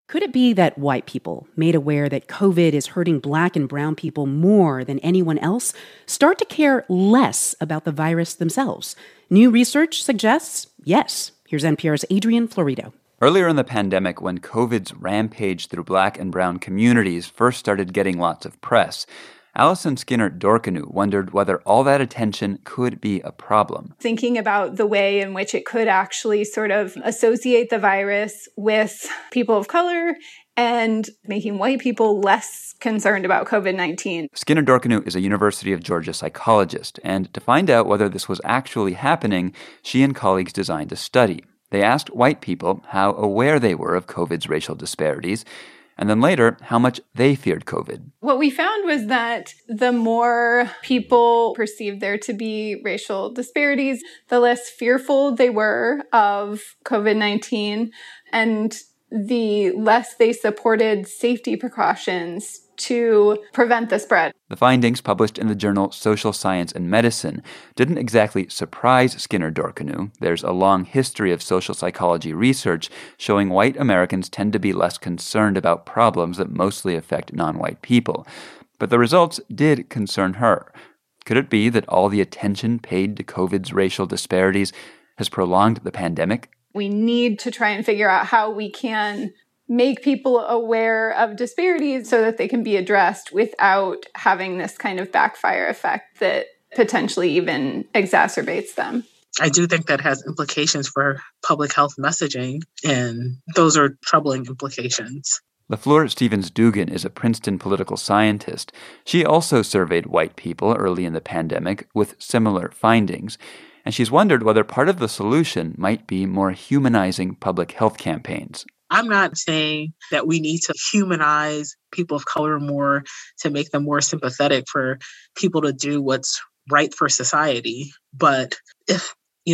Could it be that white people, made aware that COVID is hurting Black and brown people more than anyone else, start to care less about the virus themselves? New research suggests yes. Here's NPR's Adrian Florido. Earlier in the pandemic, when COVID's rampage through Black and brown communities first started getting lots of press, Alison Skinner-Dorkanu wondered whether all that attention could be a problem. Thinking about the way in which it could actually sort of associate the virus with people of color and making white people less concerned about COVID-19. Skinner-Dorkanu is a University of Georgia psychologist, and to find out whether this was actually happening, she and colleagues designed a study. They asked white people how aware they were of COVID's racial disparities, and then later, how much they feared COVID. What we found was that the more people perceived there to be racial disparities, the less fearful they were of COVID-19, and the less they supported safety precautions to prevent the spread. The findings, published in the journal Social Science and Medicine, didn't exactly surprise Skinner-Dorkanu. There's a long history of social psychology research showing white Americans tend to be less concerned about problems that mostly affect non-white people. But the results did concern her. Could it be that all the attention paid to COVID's racial disparities has prolonged the pandemic? We need to try and figure out how we can make people aware of disparities so that they can be addressed without having this kind of backfire effect that potentially even exacerbates them. I do think that has implications for public health messaging, and those are troubling implications. LaFleur Stevens-Dugan is a Princeton political scientist. She also surveyed white people early in the pandemic with similar findings, and she's wondered whether part of the solution might be more humanizing public health campaigns. I'm not saying that we need to humanize people of color more to make them more sympathetic for people to do what's right for society. But if,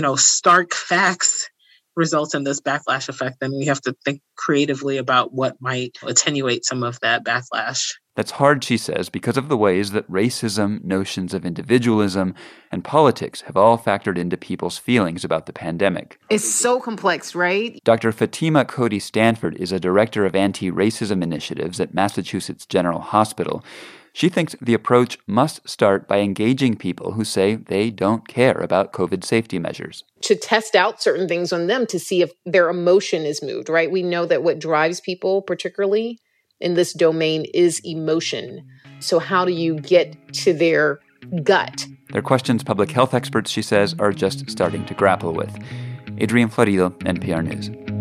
stark facts result in this backlash effect, then we have to think creatively about what might attenuate some of that backlash. That's hard, she says, because of the ways that racism, notions of individualism, and politics have all factored into people's feelings about the pandemic. It's so complex, right? Dr. Fatima Cody Stanford is a director of anti-racism initiatives at Massachusetts General Hospital. She thinks the approach must start by engaging people who say they don't care about COVID safety measures. To test out certain things on them to see if their emotion is moved, right? We know that what drives people particularly in this domain is emotion. So how do you get to their gut? They're questions public health experts, she says, are just starting to grapple with. Adrian Florido, NPR News.